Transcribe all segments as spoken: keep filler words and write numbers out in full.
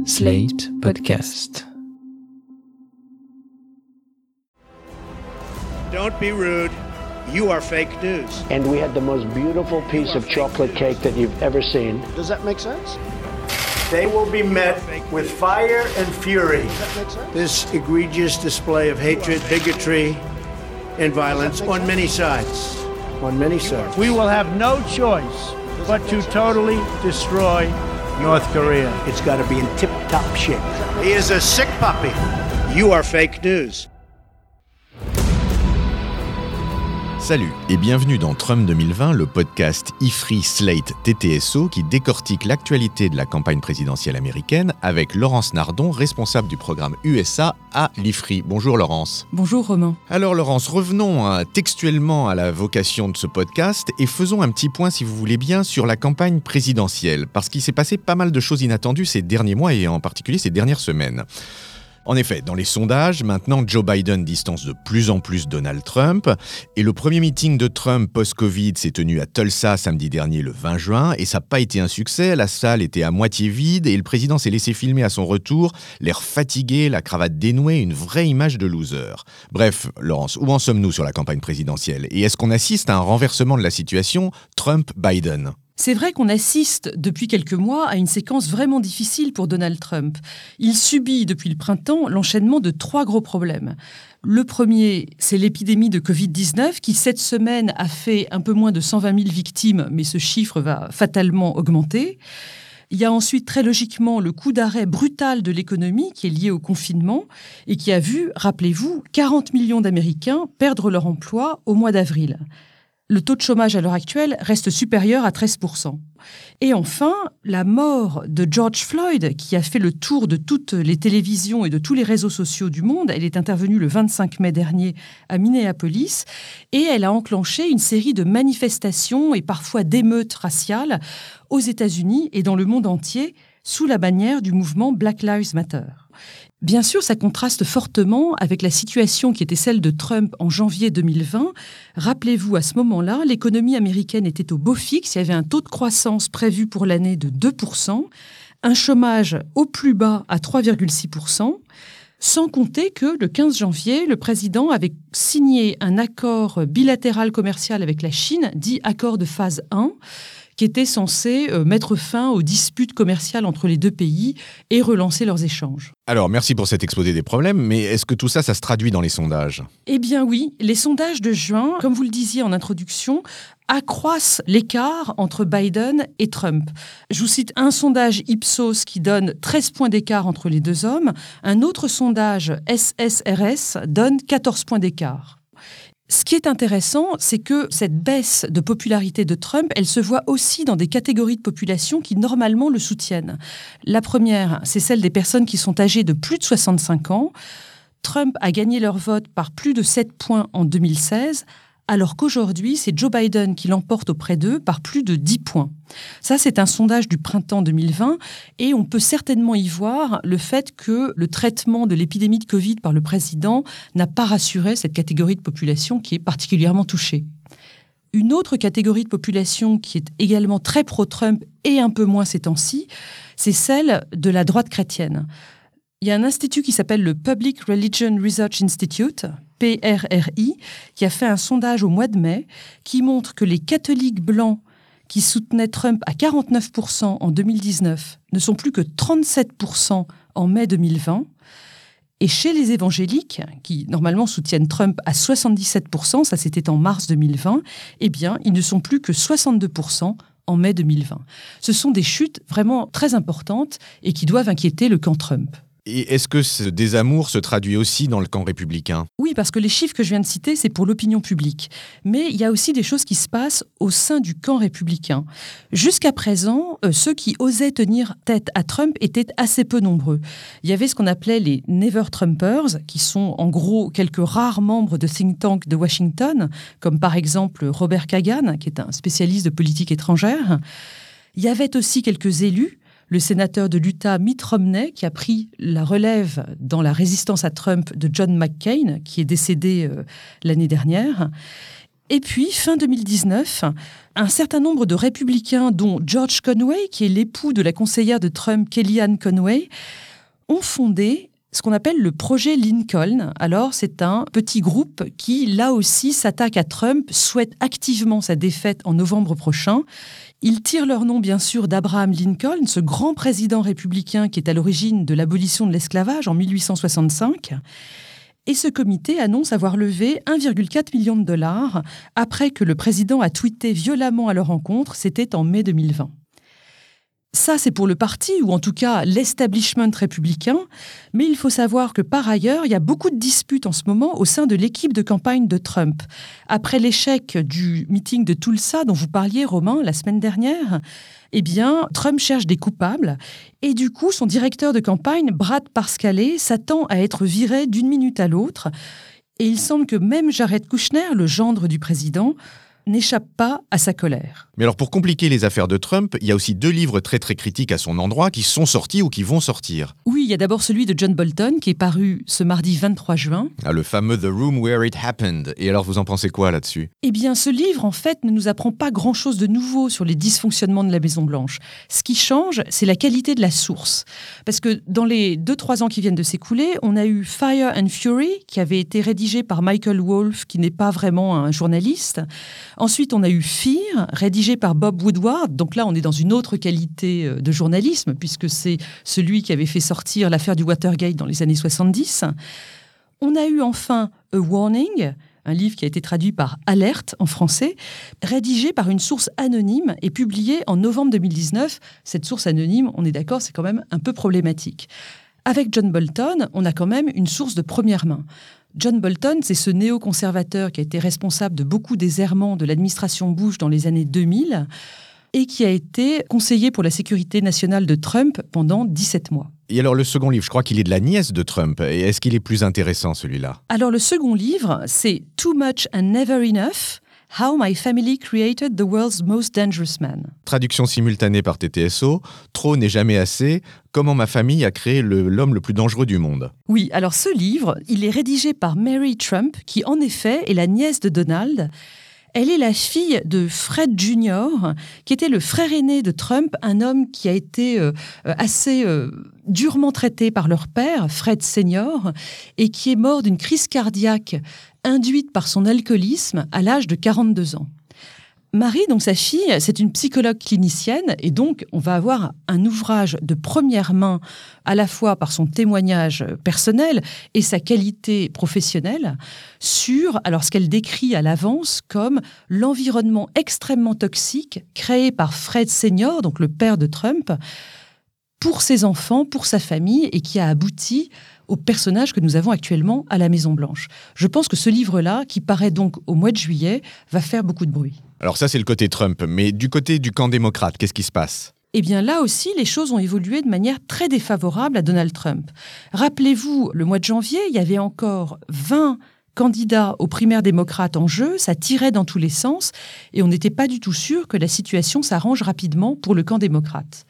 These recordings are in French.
Slate Podcast. Don't be rude. You are fake news. And we had the most beautiful piece of chocolate cake that you've ever seen. Does that make sense? They will be met with fire and fury. Does that make sense? This egregious display of hatred, bigotry, and violence on many sides. On many sides. We will have no choice but to totally destroy North Korea. It's got to be in tip-top shape. He is a sick puppy. You are fake news. Salut et bienvenue dans Trump deux mille vingt, le podcast I F R I Slate T T S O qui décortique l'actualité de la campagne présidentielle américaine avec Laurence Nardon, responsable du programme U S A à l'I F R I. Bonjour Laurence. Bonjour Romain. Alors Laurence, revenons hein, textuellement à la vocation de ce podcast et faisons un petit point, si vous voulez bien, sur la campagne présidentielle, parce qu'il s'est passé pas mal de choses inattendues ces derniers mois et en particulier ces dernières semaines. En effet, dans les sondages, maintenant Joe Biden distance de plus en plus Donald Trump et le premier meeting de Trump post-Covid s'est tenu à Tulsa samedi dernier le vingt juin et ça n'a pas été un succès, la salle était à moitié vide et le président s'est laissé filmer à son retour, l'air fatigué, la cravate dénouée, une vraie image de loser. Bref, Laurence, où en sommes-nous sur la campagne présidentielle et est-ce qu'on assiste à un renversement de la situation Trump-Biden ? C'est vrai qu'on assiste depuis quelques mois à une séquence vraiment difficile pour Donald Trump. Il subit depuis le printemps l'enchaînement de trois gros problèmes. Le premier, c'est l'épidémie de covid dix-neuf qui, cette semaine, a fait un peu moins de cent vingt mille victimes, mais ce chiffre va fatalement augmenter. Il y a ensuite, très logiquement, le coup d'arrêt brutal de l'économie qui est lié au confinement et qui a vu, rappelez-vous, quarante millions d'Américains perdre leur emploi au mois d'avril. Le taux de chômage à l'heure actuelle reste supérieur à treize pour cent. Et enfin, la mort de George Floyd, qui a fait le tour de toutes les télévisions et de tous les réseaux sociaux du monde. Elle est intervenue le vingt-cinq mai dernier à Minneapolis et elle a enclenché une série de manifestations et parfois d'émeutes raciales aux États-Unis et dans le monde entier sous la bannière du mouvement Black Lives Matter. Bien sûr, ça contraste fortement avec la situation qui était celle de Trump en janvier deux mille vingt. Rappelez-vous, à ce moment-là, l'économie américaine était au beau fixe. Il y avait un taux de croissance prévu pour l'année de deux pour cent, un chômage au plus bas à trois virgule six pour cent, sans compter que le quinze janvier, le président avait signé un accord bilatéral commercial avec la Chine, dit accord de phase un, qui était censé euh, mettre fin aux disputes commerciales entre les deux pays et relancer leurs échanges. Alors, merci pour cet exposé des problèmes, mais est-ce que tout ça, ça se traduit dans les sondages ? Eh bien oui, les sondages de juin, comme vous le disiez en introduction, accroissent l'écart entre Biden et Trump. Je vous cite un sondage Ipsos qui donne treize points d'écart entre les deux hommes. Un autre sondage S S R S donne quatorze points d'écart. Ce qui est intéressant, c'est que cette baisse de popularité de Trump, elle se voit aussi dans des catégories de population qui normalement le soutiennent. La première, c'est celle des personnes qui sont âgées de plus de soixante-cinq ans. Trump a gagné leur vote par plus de sept points en deux mille seize, alors qu'aujourd'hui, c'est Joe Biden qui l'emporte auprès d'eux par plus de dix points. Ça, c'est un sondage du printemps deux mille vingt et on peut certainement y voir le fait que le traitement de l'épidémie de Covid par le président n'a pas rassuré cette catégorie de population qui est particulièrement touchée. Une autre catégorie de population qui est également très pro-Trump et un peu moins ces temps-ci, c'est celle de la droite chrétienne. Il y a un institut qui s'appelle le Public Religion Research Institute, P R R I, qui a fait un sondage au mois de mai qui montre que les catholiques blancs qui soutenaient Trump à quarante-neuf pour cent en deux mille dix-neuf ne sont plus que trente-sept pour cent en mai deux mille vingt. Et chez les évangéliques, qui normalement soutiennent Trump à soixante-dix-sept pour cent, ça c'était en mars deux mille vingt, eh bien, ils ne sont plus que soixante-deux pour cent en mai deux mille vingt. Ce sont des chutes vraiment très importantes et qui doivent inquiéter le camp Trump. Et est-ce que ce désamour se traduit aussi dans le camp républicain ? Oui, parce que les chiffres que je viens de citer, c'est pour l'opinion publique. Mais il y a aussi des choses qui se passent au sein du camp républicain. Jusqu'à présent, euh, ceux qui osaient tenir tête à Trump étaient assez peu nombreux. Il y avait ce qu'on appelait les Never Trumpers, qui sont en gros quelques rares membres de think tank de Washington, comme par exemple Robert Kagan, qui est un spécialiste de politique étrangère. Il y avait aussi quelques élus, le sénateur de l'Utah Mitt Romney, qui a pris la relève dans la résistance à Trump de John McCain, qui est décédé euh, l'année dernière. Et puis, fin deux mille dix-neuf, un certain nombre de républicains, dont George Conway, qui est l'époux de la conseillère de Trump, Kellyanne Conway, ont fondé ce qu'on appelle le projet Lincoln. Alors, c'est un petit groupe qui, là aussi, s'attaque à Trump, souhaite activement sa défaite en novembre prochain. Ils tirent leur nom, bien sûr, d'Abraham Lincoln, ce grand président républicain qui est à l'origine de l'abolition de l'esclavage en mille huit cent soixante-cinq. Et ce comité annonce avoir levé un virgule quatre million de dollars après que le président a tweeté violemment à leur rencontre, c'était en mai deux mille vingt. Ça, c'est pour le parti, ou en tout cas l'establishment républicain, mais il faut savoir que par ailleurs, il y a beaucoup de disputes en ce moment au sein de l'équipe de campagne de Trump. Après l'échec du meeting de Tulsa dont vous parliez, Romain, la semaine dernière, eh bien, Trump cherche des coupables, et du coup, son directeur de campagne, Brad Parscale, s'attend à être viré d'une minute à l'autre, et il semble que même Jared Kushner, le gendre du président, n'échappe pas à sa colère. Mais alors pour compliquer les affaires de Trump, il y a aussi deux livres très très critiques à son endroit qui sont sortis ou qui vont sortir. Oui, il y a d'abord celui de John Bolton qui est paru ce mardi vingt-trois juin. Ah, le fameux The Room Where It Happened. Et alors vous en pensez quoi là-dessus ? Eh bien ce livre en fait ne nous apprend pas grand-chose de nouveau sur les dysfonctionnements de la Maison-Blanche. Ce qui change, c'est la qualité de la source. Parce que dans les deux trois ans qui viennent de s'écouler, on a eu Fire and Fury qui avait été rédigé par Michael Wolff qui n'est pas vraiment un journaliste. Ensuite, on a eu Fear, rédigé par Bob Woodward. Donc là, on est dans une autre qualité de journalisme, puisque c'est celui qui avait fait sortir l'affaire du Watergate dans les années soixante-dix. On a eu enfin A Warning, un livre qui a été traduit par Alerte en français, rédigé par une source anonyme et publié en novembre deux mille dix-neuf. Cette source anonyme, on est d'accord, c'est quand même un peu problématique. Avec John Bolton, on a quand même une source de première main. John Bolton, c'est ce néoconservateur qui a été responsable de beaucoup des errements de l'administration Bush dans les années deux mille et qui a été conseiller pour la sécurité nationale de Trump pendant dix-sept mois. Et alors le second livre, je crois qu'il est de la nièce de Trump. Et est-ce qu'il est plus intéressant celui-là ? Alors le second livre, c'est « Too Much and Never Enough ». How My Family Created the World's Most Dangerous Man. Traduction simultanée par T T S O, Trop n'est jamais assez, comment ma famille a créé le, l'homme le plus dangereux du monde. Oui, alors ce livre, il est rédigé par Mary Trump, qui en effet est la nièce de Donald. Elle est la fille de Fred Junior, qui était le frère aîné de Trump, un homme qui a été euh, assez euh, durement traité par leur père, Fred Senior, et qui est mort d'une crise cardiaque induite par son alcoolisme à l'âge de quarante-deux ans. Marie, donc sa fille, c'est une psychologue clinicienne et donc on va avoir un ouvrage de première main à la fois par son témoignage personnel et sa qualité professionnelle sur alors ce qu'elle décrit à l'avance comme l'environnement extrêmement toxique créé par Fred Senior, donc le père de Trump, pour ses enfants, pour sa famille et qui a abouti au personnage que nous avons actuellement à la Maison-Blanche. Je pense que ce livre-là, qui paraît donc au mois de juillet, va faire beaucoup de bruit. Alors ça, c'est le côté Trump, mais du côté du camp démocrate, qu'est-ce qui se passe ? Eh bien là aussi, les choses ont évolué de manière très défavorable à Donald Trump. Rappelez-vous, le mois de janvier, il y avait encore vingt candidats aux primaires démocrates en jeu, ça tirait dans tous les sens, et on n'était pas du tout sûr que la situation s'arrange rapidement pour le camp démocrate.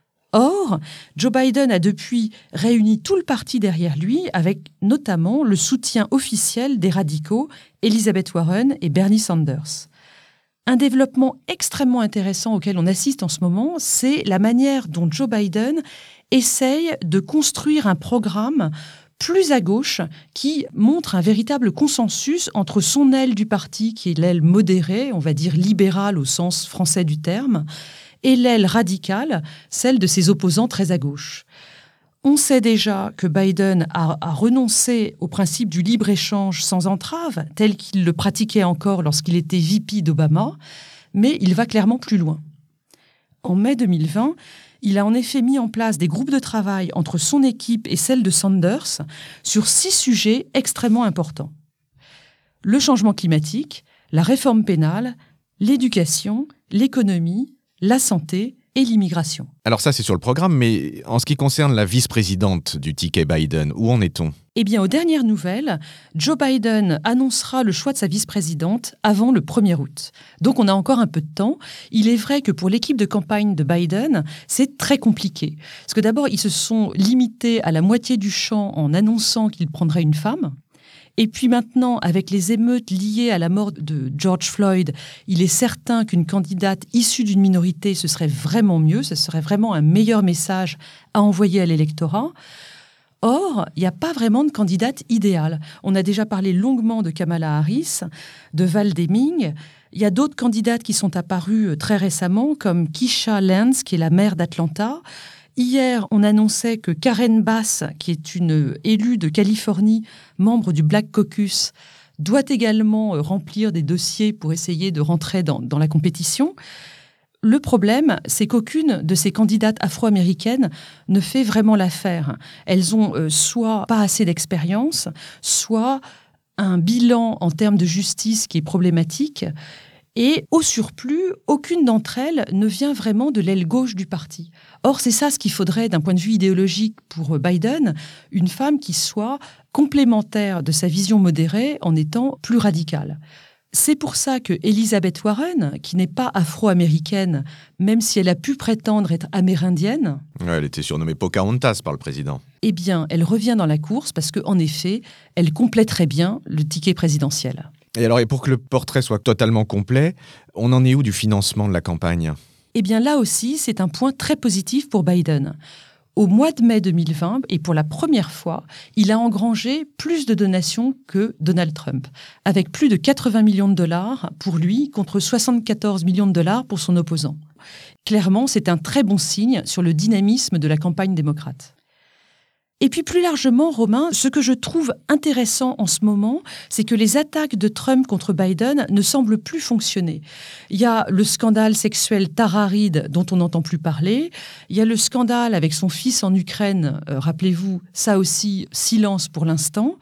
Or, Joe Biden a depuis réuni tout le parti derrière lui, avec notamment le soutien officiel des radicaux, Elizabeth Warren et Bernie Sanders. Un développement extrêmement intéressant auquel on assiste en ce moment, c'est la manière dont Joe Biden essaye de construire un programme plus à gauche qui montre un véritable consensus entre son aile du parti, qui est l'aile modérée, on va dire libérale au sens français du terme, et l'aile radicale, celle de ses opposants très à gauche. On sait déjà que Biden a, a renoncé au principe du libre-échange sans entrave, tel qu'il le pratiquait encore lorsqu'il était V P d'Obama, mais il va clairement plus loin. En mai deux mille vingt, il a en effet mis en place des groupes de travail entre son équipe et celle de Sanders sur six sujets extrêmement importants. Le changement climatique, la réforme pénale, l'éducation, l'économie, la santé et l'immigration. Alors ça, c'est sur le programme, mais en ce qui concerne la vice-présidente du ticket Biden, où en est-on ? Eh bien, aux dernières nouvelles, Joe Biden annoncera le choix de sa vice-présidente avant le premier août. Donc, on a encore un peu de temps. Il est vrai que pour l'équipe de campagne de Biden, c'est très compliqué. Parce que d'abord, ils se sont limités à la moitié du champ en annonçant qu'il prendrait une femme. Et puis maintenant, avec les émeutes liées à la mort de George Floyd, il est certain qu'une candidate issue d'une minorité, ce serait vraiment mieux, ce serait vraiment un meilleur message à envoyer à l'électorat. Or, il n'y a pas vraiment de candidate idéale. On a déjà parlé longuement de Kamala Harris, de Val Deming. Il y a d'autres candidates qui sont apparues très récemment, comme Keisha Lance, qui est la maire d'Atlanta. Hier, on annonçait que Karen Bass, qui est une élue de Californie, membre du Black Caucus, doit également remplir des dossiers pour essayer de rentrer dans, dans la compétition. Le problème, c'est qu'aucune de ces candidates afro-américaines ne fait vraiment l'affaire. Elles ont euh, soit pas assez d'expérience, soit un bilan en termes de justice qui est problématique. Et au surplus, aucune d'entre elles ne vient vraiment de l'aile gauche du parti. Or, c'est ça ce qu'il faudrait d'un point de vue idéologique pour Biden, une femme qui soit complémentaire de sa vision modérée en étant plus radicale. C'est pour ça que Elizabeth Warren, qui n'est pas afro-américaine, même si elle a pu prétendre être amérindienne... Elle était surnommée Pocahontas par le président. Eh bien, elle revient dans la course parce qu'en effet, elle compléterait bien le ticket présidentiel. Et alors, et pour que le portrait soit totalement complet, on en est où du financement de la campagne ? Eh bien, là aussi, c'est un point très positif pour Biden. Au mois de mai deux mille vingt, et pour la première fois, il a engrangé plus de donations que Donald Trump, avec plus de quatre-vingts millions de dollars pour lui contre soixante-quatorze millions de dollars pour son opposant. Clairement, c'est un très bon signe sur le dynamisme de la campagne démocrate. Et puis plus largement, Romain, ce que je trouve intéressant en ce moment, c'est que les attaques de Trump contre Biden ne semblent plus fonctionner. Il y a le scandale sexuel Tara Reade dont on n'entend plus parler. Il y a le scandale avec son fils en Ukraine. Euh, rappelez-vous, ça aussi, silence pour l'instant.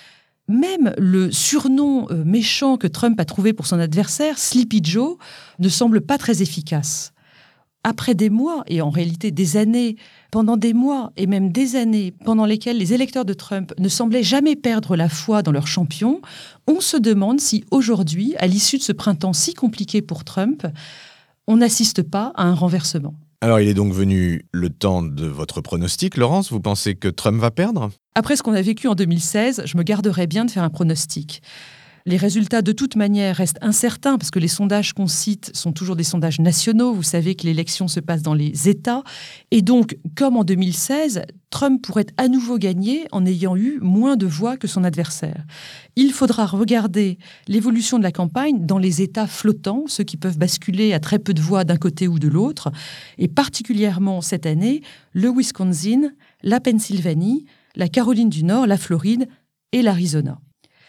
Même le surnom euh, méchant que Trump a trouvé pour son adversaire, Sleepy Joe, ne semble pas très efficace. Après des mois, et en réalité des années, pendant des mois et même des années pendant lesquelles les électeurs de Trump ne semblaient jamais perdre la foi dans leur champion, on se demande si aujourd'hui, à l'issue de ce printemps si compliqué pour Trump, on n'assiste pas à un renversement. Alors, il est donc venu le temps de votre pronostic. Laurence, vous pensez que Trump va perdre ? Après ce qu'on a vécu en deux mille seize, je me garderais bien de faire un pronostic. Les résultats, de toute manière, restent incertains parce que les sondages qu'on cite sont toujours des sondages nationaux. Vous savez que l'élection se passe dans les États. Et donc, comme en deux mille seize, Trump pourrait à nouveau gagner en ayant eu moins de voix que son adversaire. Il faudra regarder l'évolution de la campagne dans les États flottants, ceux qui peuvent basculer à très peu de voix d'un côté ou de l'autre. Et particulièrement cette année, le Wisconsin, la Pennsylvanie, la Caroline du Nord, la Floride et l'Arizona.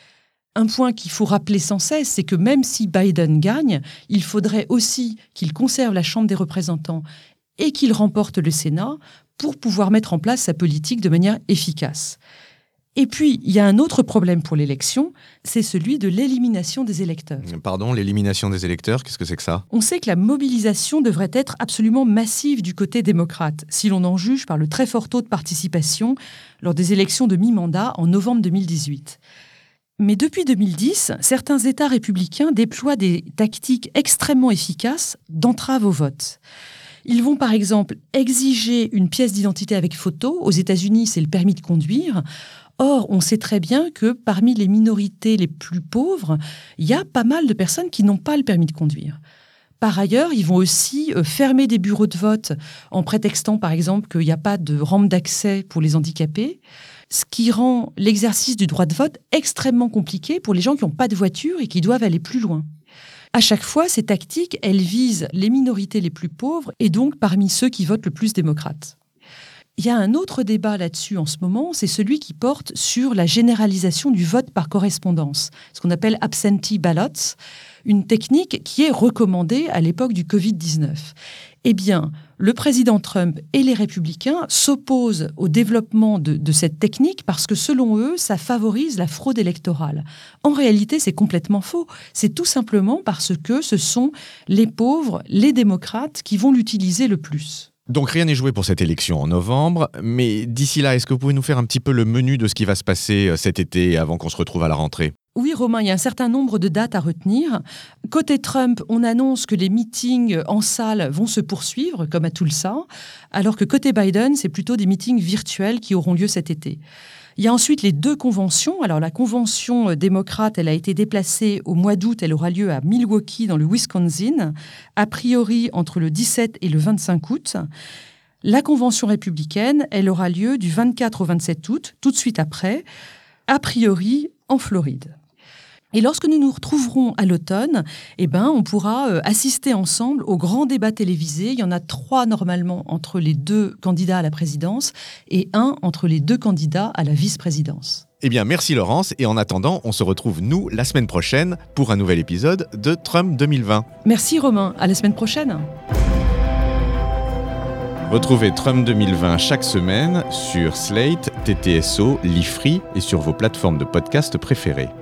Un point qu'il faut rappeler sans cesse, c'est que même si Biden gagne, il faudrait aussi qu'il conserve la Chambre des représentants et qu'il remporte le Sénat pour pouvoir mettre en place sa politique de manière efficace. Et puis, il y a un autre problème pour l'élection, c'est celui de l'élimination des électeurs. Pardon, l'élimination des électeurs, qu'est-ce que c'est que ça ? On sait que la mobilisation devrait être absolument massive du côté démocrate, si l'on en juge par le très fort taux de participation lors des élections de mi-mandat en novembre deux mille dix-huit. Mais depuis deux mille dix, certains États républicains déploient des tactiques extrêmement efficaces d'entrave au vote. Ils vont par exemple exiger une pièce d'identité avec photo. Aux États-Unis, c'est le permis de conduire. Or, on sait très bien que parmi les minorités les plus pauvres, il y a pas mal de personnes qui n'ont pas le permis de conduire. Par ailleurs, ils vont aussi fermer des bureaux de vote en prétextant par exemple qu'il n'y a pas de rampe d'accès pour les handicapés, ce qui rend l'exercice du droit de vote extrêmement compliqué pour les gens qui n'ont pas de voiture et qui doivent aller plus loin. À chaque fois, ces tactiques, elles visent les minorités les plus pauvres et donc parmi ceux qui votent le plus démocrate. Il y a un autre débat là-dessus en ce moment, c'est celui qui porte sur la généralisation du vote par correspondance, ce qu'on appelle absentee ballots, une technique qui est recommandée à l'époque du covid dix-neuf. Eh bien, le président Trump et les républicains s'opposent au développement de, de cette technique parce que, selon eux, ça favorise la fraude électorale. En réalité, c'est complètement faux. C'est tout simplement parce que ce sont les pauvres, les démocrates, qui vont l'utiliser le plus. Donc rien n'est joué pour cette élection en novembre, mais d'ici là, est-ce que vous pouvez nous faire un petit peu le menu de ce qui va se passer cet été avant qu'on se retrouve à la rentrée ? Oui, Romain, il y a un certain nombre de dates à retenir. Côté Trump, on annonce que les meetings en salle vont se poursuivre, comme à Tulsa, alors que côté Biden, c'est plutôt des meetings virtuels qui auront lieu cet été. Il y a ensuite les deux conventions. Alors, la convention démocrate, elle a été déplacée au mois d'août. Elle aura lieu à Milwaukee, dans le Wisconsin, a priori entre le dix-sept et le vingt-cinq août. La convention républicaine, elle aura lieu du vingt-quatre au vingt-sept août, tout de suite après, a priori en Floride. Et lorsque nous nous retrouverons à l'automne, eh ben, on pourra euh, assister ensemble au grand débat télévisé. Il y en a trois normalement entre les deux candidats à la présidence et un entre les deux candidats à la vice-présidence. Eh bien, merci Laurence. Et en attendant, on se retrouve, nous, la semaine prochaine pour un nouvel épisode de Trump deux mille vingt. Merci Romain. À la semaine prochaine. Retrouvez Trump deux mille vingt chaque semaine sur Slate, T T S O, Lifree et sur vos plateformes de podcast préférées.